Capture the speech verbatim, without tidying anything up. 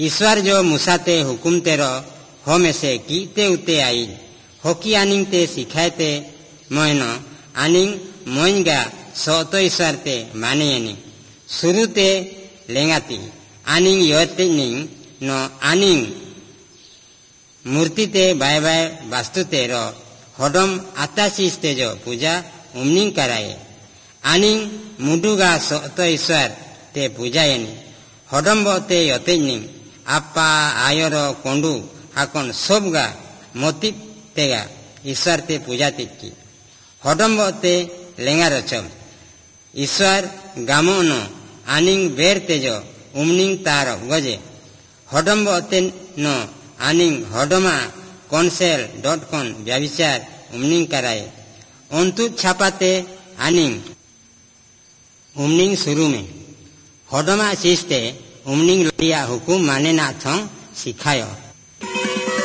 ईश्वर जो मूसा ते हुकुम तेरो हो में से की ते उते आई होकी आनिंग ते सिखाते मोयनो आनिंग मोइंगा सोतो ईश्वर ते माने यानी शुरू ते लेंगाती आनिंग योते निंग नो आनिंग मूर्ति ते बाय बाय वास्तु तेरो होडम आताशीष ते जो पूजा उमनिंग कराए आनिंग मुडुगा सोतो ईश्वर ते पूजा यानी होडम बोते योते निंग आपा आयोरो कोंडू हाकोन सोबगा मोती तेगा ईश्वर ते पूजा तिकी होडम बोते लेंगा रचम ईश्वर गामोनो आनिंग बेर तेजो उमनिंग तारो गजे होडम बोते नो आनिंग होडमा कॉन्सेल डॉट कॉन व्याविचार उमनिंग कराए अंतु छापाते आनिंग उमनिंग शुरू में होडमा चीजते उमनिंग लोया हुकुम माने ना थों सिखायो।